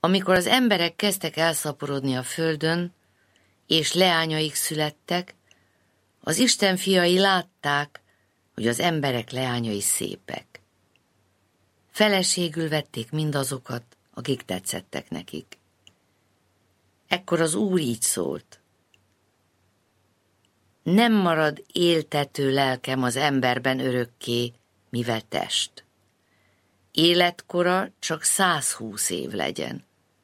Amikor az emberek kezdtek elszaporodni a földön, és leányaik születtek, az Isten fiai látták, hogy az emberek leányai szépek. Feleségül vették mindazokat, akik tetszettek nekik. Ekkor az Úr így szólt: nem marad éltető lelkem az emberben örökké, mivel test. Életkora csak 120 év legyen.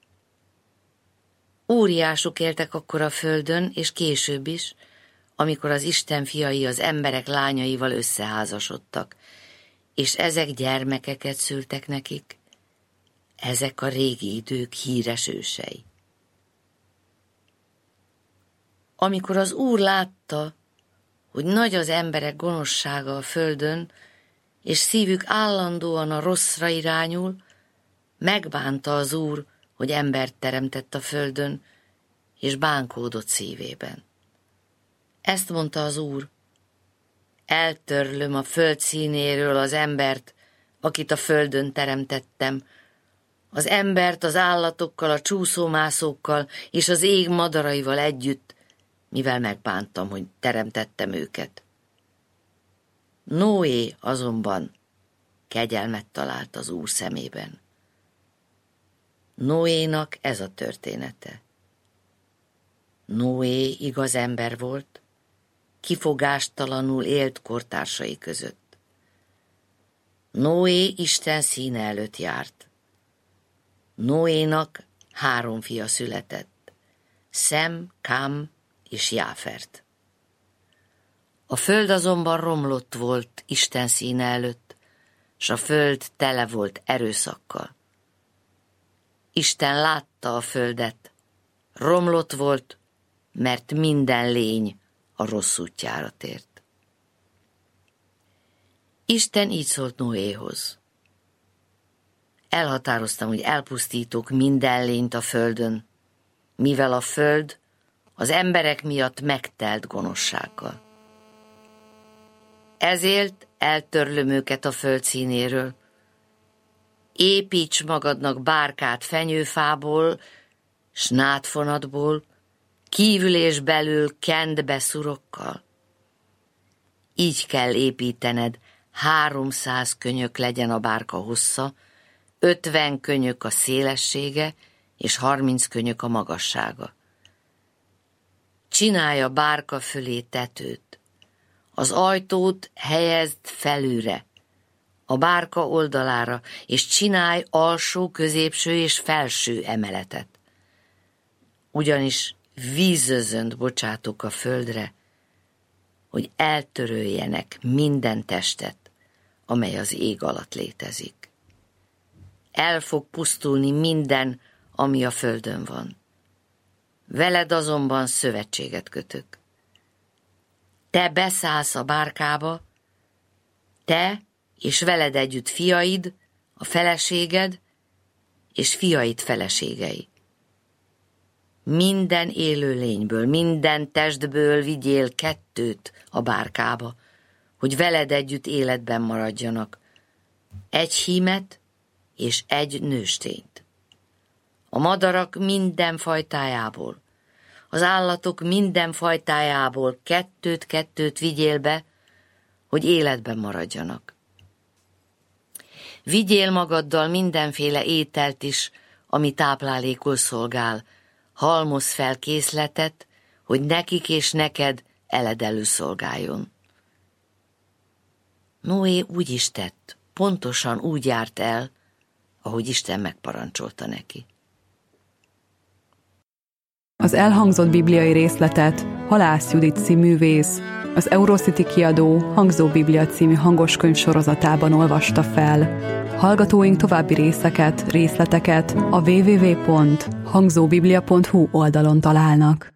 Óriások éltek akkor a földön, és később is, amikor az Isten fiai az emberek lányaival összeházasodtak, és ezek gyermekeket szültek nekik. Ezek a régi idők híres ősei. Amikor az Úr látta, hogy nagy az emberek gonoszsága a földön, és szívük állandóan a rosszra irányul, megbánta az Úr, hogy embert teremtett a földön, és bánkódott szívében. Ezt mondta az Úr: eltörlöm a föld színéről az embert, akit a földön teremtettem, az embert az állatokkal, a csúszómászókkal és az ég madaraival együtt, mivel megbántam, hogy teremtettem őket. Noé azonban kegyelmet talált az Úr szemében. Noénak ez a története. Noé igaz ember volt, kifogástalanul élt kortársai között. Noé Isten színe előtt járt. Noénak 3 fia született, Szem, Kám és Jáfert. A föld azonban romlott volt Isten színe előtt, s a föld tele volt erőszakkal. Isten látta a földet, romlott volt, mert minden lény a rossz útjára tért. Isten így szólt Noéhoz: elhatároztam, hogy elpusztítok minden lényt a földön, mivel a föld az emberek miatt megtelt gonoszsággal. Ezért eltörlöm őket a föld színéről. Építs magadnak bárkát fenyőfából, s nádfonatból, kívül és belül kend be szurokkal. Így kell építened, 300 könyök legyen a bárka hossza, 50 könyök a szélessége, és 30 könyök a magassága. Csinálj a bárka fölé tetőt, az ajtót helyezd felülre, a bárka oldalára, és csinálj alsó, középső és felső emeletet. Ugyanis vízözönt bocsátok a földre, hogy eltöröljenek minden testet, amely az ég alatt létezik. El fog pusztulni minden, ami a földön van. Veled azonban szövetséget kötök. Te beszállsz a bárkába, te és veled együtt fiaid, a feleséged, és fiaid feleségei. Minden élőlényből, minden testből vigyél 2 a bárkába, hogy veled együtt életben maradjanak. 1 hímet és 1 nőstényt. A madarak minden fajtájából, az állatok minden fajtájából 2 vigyél be, hogy életben maradjanak. Vigyél magaddal mindenféle ételt is, ami táplálékul szolgál, halmozz fel készletet, hogy nekik és neked eledelő szolgáljon. Noé úgy is tett, pontosan úgy járt el, ahogy Isten megparancsolta neki. Az elhangzott bibliai részletet Halász Judit színművész, az Eurocity kiadó Hangzó Biblia című hangoskönyv sorozatában olvasta fel. Hallgatóink további részleteket a www.hangzóbiblia.hu oldalon találnak.